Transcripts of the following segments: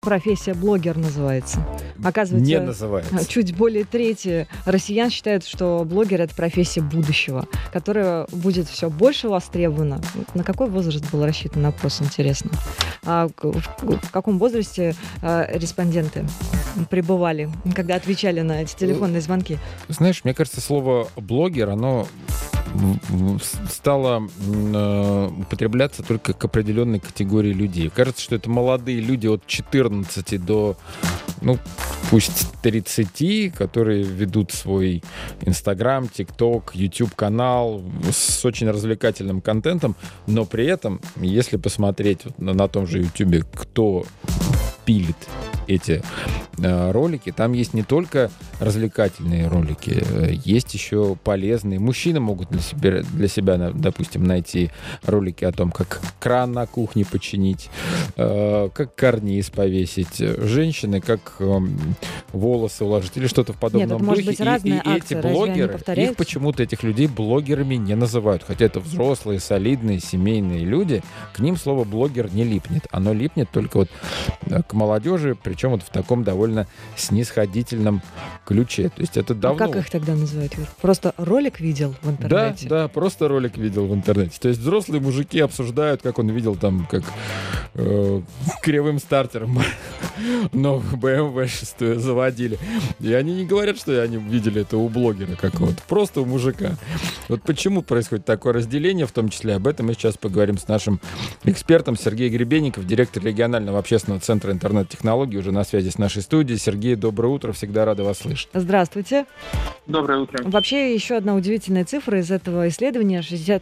Профессия блогер называется. Не Оказывается, называется. чуть более трети россиян считают, что блогер — это профессия будущего, которая будет все больше востребована. На какой возраст был рассчитан опрос, интересно? В каком возрасте респонденты пребывали, когда отвечали на эти телефонные звонки? Знаешь, мне кажется, слово «блогер», оно стало употребляться только к определенной категории людей. Кажется, что это молодые люди от 14 до, пусть 30, которые ведут свой Инстаграм, ТикТок, YouTube-канал с очень развлекательным контентом, но при этом, если посмотреть на том же YouTube, кто пилит эти ролики, там есть не только развлекательные ролики, есть еще полезные. Мужчины могут для себя, допустим, найти ролики о том, как кран на кухне починить, как карниз повесить, женщины, как волосы уложить или что-то в подобном Нет, это духе. может быть разные акции, эти разве они блогеры, повторяются? их почему-то, этих людей, блогерами не называют. Хотя это взрослые, солидные, семейные люди. К ним слово «блогер» не липнет. Оно липнет только вот к молодежи, причем вот в таком довольно снисходительном ключе. То есть это давно... А как их тогда называют, Юр? Просто ролик видел в интернете? Да, просто ролик видел в интернете. То есть взрослые мужики обсуждают, как он видел там, как кривым стартером новую BMW 6 заводили. И они не говорят, что они видели это у блогера какого-то, просто у мужика. Вот почему происходит такое разделение, в том числе об этом мы сейчас поговорим с нашим экспертом Сергеем Гребенников, директор регионального общественного центра интернет-технологий, уже на связи с нашей студией. Сергей, доброе утро, всегда рада вас слышать. Здравствуйте. Доброе утро. Вообще, еще одна удивительная цифра из этого исследования.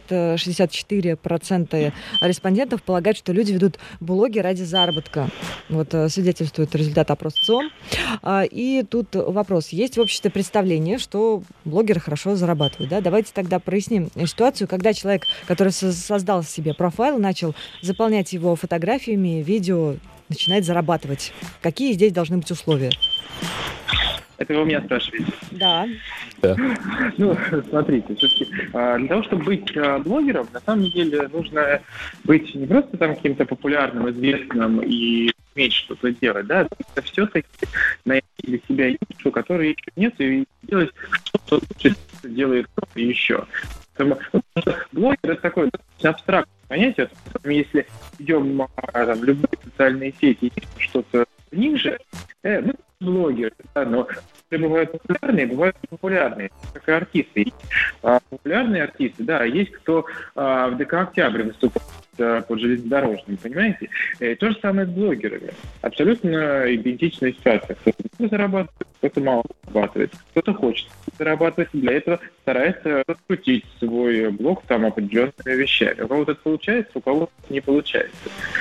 64% респондентов полагают, что люди ведут блоги ради заработка. Вот свидетельствует результат опроса ЦИОМ. И тут вопрос. Есть в обществе представление, что блогеры хорошо зарабатывают. Да? Давайте тогда проясним ситуацию, когда человек, который создал себе профайл, начал заполнять его фотографиями, видео, начинает зарабатывать. Какие здесь должны быть условия? Это вы у меня спрашиваете? Да. Смотрите, все-таки для того, чтобы быть блогером, на самом деле нужно быть не просто там каким-то популярным, известным и уметь что-то делать, да, это все-таки найти для себя нишу, которой нет, и делать что-то лучше, что делает кто-то еще. Потому что блогер — это такое абстрактное понятие. Если идем в любые социальные сети и что-то ниже, блогеры, да, но бывают популярные, бывают непопулярные, как и артисты. Популярные артисты, да, есть кто в ДК «Октябрь» выступает под железнодорожным, понимаете? То же самое с блогерами. Абсолютно идентичная ситуация. Кто-то зарабатывает, кто-то мало зарабатывает, кто-то хочет зарабатывать, для этого старается раскрутить свой блог там определенными вещами. У кого-то это получается, у кого-то не получается.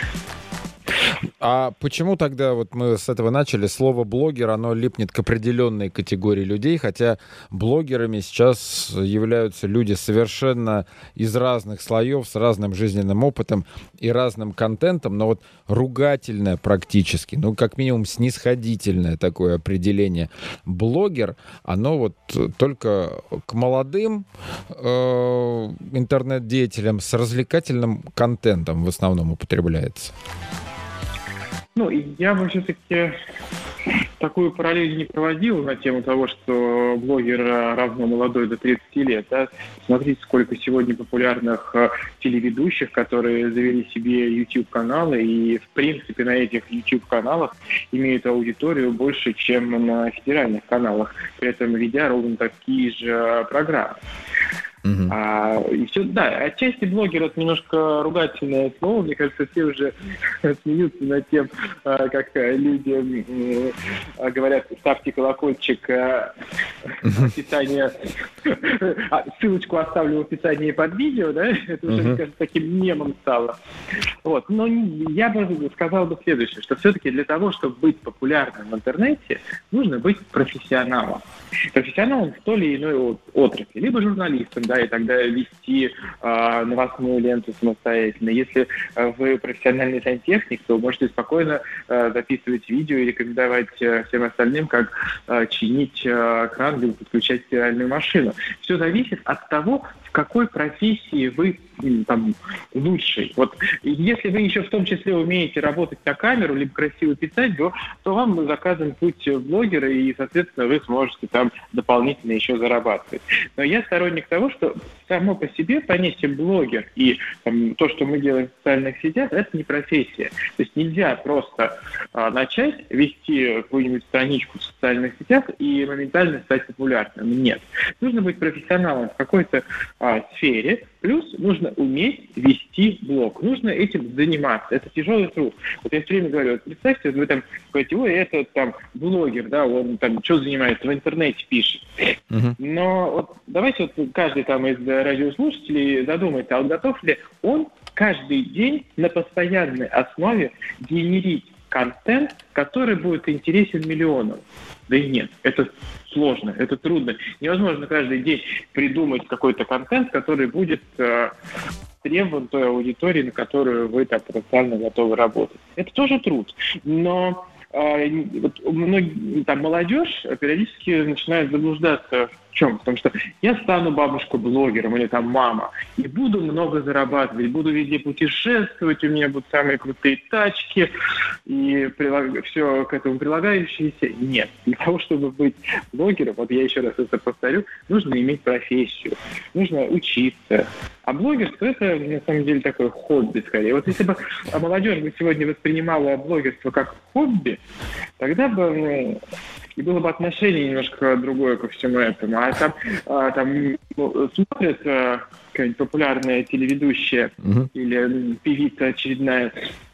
А почему тогда, вот мы с этого начали, слово «блогер», оно липнет к определенной категории людей, хотя блогерами сейчас являются люди совершенно из разных слоев, с разным жизненным опытом и разным контентом, но вот ругательное практически, как минимум снисходительное такое определение блогер, оно вот только к молодым интернет-деятелям с развлекательным контентом в основном употребляется. Я бы все-таки такую параллель не проводил на тему того, что блогер равно молодой до 30 лет. Да? Смотрите, сколько сегодня популярных телеведущих, которые завели себе YouTube-каналы, и, в принципе, на этих YouTube-каналах имеют аудиторию больше, чем на федеральных каналах, при этом ведя ровно такие же программы. И все, да, отчасти блогер — это немножко ругательное слово. Мне кажется, все уже смеются над тем, как люди говорят: ставьте колокольчик, описание, ссылочку оставлю в описании под видео, да, это уже, мне кажется, таким мемом стало. Но я бы сказал следующее, что все-таки для того, чтобы быть популярным в интернете, нужно быть профессионалом. Профессионалом в той или иной отрасли, либо журналистом, да, и тогда вести новостную ленту самостоятельно. Если вы профессиональный сантехник, то можете спокойно записывать видео и рекомендовать всем остальным, как чинить кран, либо подключать стиральную машину. Все зависит от того, в какой профессии вы там лучший. Вот если вы еще в том числе умеете работать на камеру, либо красиво писать, то вам заказан путь блогера, и, соответственно, вы сможете там дополнительно еще зарабатывать. Но я сторонник того, что само по себе понятие блогер и там, то, что мы делаем в социальных сетях, это не профессия. То есть нельзя просто начать вести какую-нибудь страничку в социальных сетях и моментально стать популярным. Нет. Нужно быть профессионалом в какой-то сфере, плюс нужно уметь вести блог. Нужно этим заниматься. Это тяжелый труд. Вот я все время говорю, вот представьте, вы там говорите, ой, это там блогер, да, он там что занимается, в интернете пишет. Но вот давайте вот каждый там из радиослушателей задумается, а готов ли он каждый день на постоянной основе генерить контент, который будет интересен миллионам? Да и нет, это сложно, это трудно. Невозможно каждый день придумать какой-то контент, который будет требован той аудитории, на которую вы так потенциально готовы работать. Это тоже труд, но вот многие, там, молодежь периодически начинает заблуждаться в чем? Потому что я стану бабушкой-блогером или там мама и буду много зарабатывать, буду везде путешествовать, у меня будут самые крутые тачки и все к этому прилагающееся. Нет. Для того, чтобы быть блогером, вот я еще раз это повторю, нужно иметь профессию, нужно учиться. А блогерство — это, на самом деле, такое хобби, скорее. Вот если бы молодежь бы сегодня воспринимала блогерство как хобби, тогда бы и было бы отношение немножко другое ко всему этому. А там смотрят какая-нибудь популярная телеведущая или певица очередная,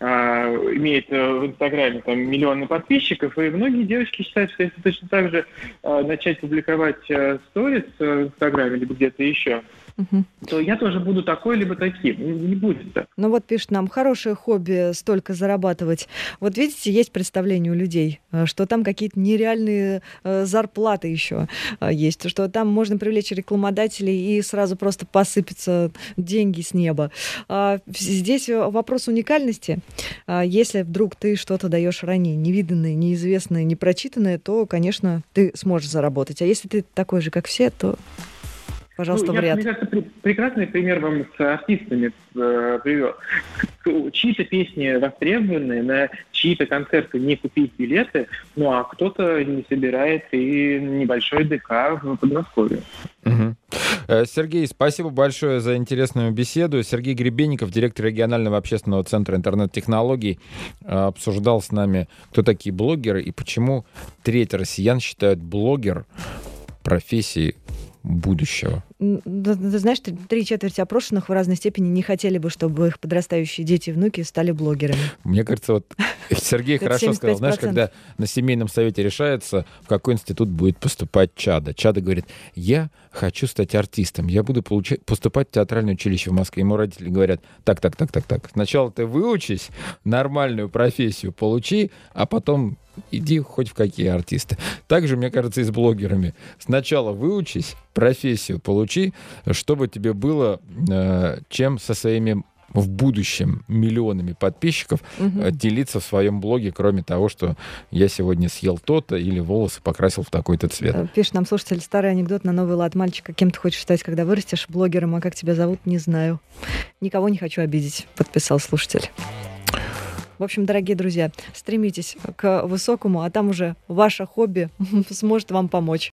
имеет в Инстаграме там миллионы подписчиков, и многие девочки считают, что если точно так же начать публиковать сторис в Инстаграме или где-то еще, то я тоже буду такой, либо таким. Не будет так. Ну вот пишет нам, хорошее хобби столько зарабатывать. Вот видите, есть представление у людей, что там какие-то нереальные зарплаты еще есть, что там можно привлечь рекламодателей и сразу просто посыпятся деньги с неба. Здесь вопрос уникальности. Если вдруг ты что-то даешь ранее невиданное, неизвестное, непрочитанное, то, конечно, ты сможешь заработать. А если ты такой же, как все, то... Пожалуйста, вариант. Мне кажется, прекрасный пример вам с артистами привел. Чьи-то песни востребованные, на чьи-то концерты не купить билеты, ну а кто-то не собирает и небольшой ДК в Подмосковье. Сергей, спасибо большое за интересную беседу. Сергей Гребенников, директор регионального общественного центра интернет-технологий, обсуждал с нами, кто такие блогеры и почему треть россиян считают блогер профессией будущего. Ты знаешь, 3/4 опрошенных в разной степени не хотели бы, чтобы их подрастающие дети и внуки стали блогерами. Мне кажется, вот Сергей хорошо сказал, знаешь, когда на семейном совете решается, в какой институт будет поступать Чада. Чада говорит, я хочу стать артистом, я буду поступать в театральное училище в Москве. Ему родители говорят, так. Сначала ты выучись, нормальную профессию получи, а потом иди хоть в какие артисты. Также, мне кажется, и с блогерами. Сначала выучись, профессию получи, чтобы тебе было чем со своими в будущем миллионами подписчиков делиться в своем блоге, кроме того, что я сегодня съел то-то или волосы покрасил в такой-то цвет. Пишет нам слушатель, старый анекдот на новый лад. Мальчика, кем ты хочешь стать, когда вырастешь? Блогером, а как тебя зовут, не знаю. Никого не хочу обидеть, подписал слушатель. В общем, дорогие друзья, стремитесь к высокому, а там уже ваше хобби сможет вам помочь.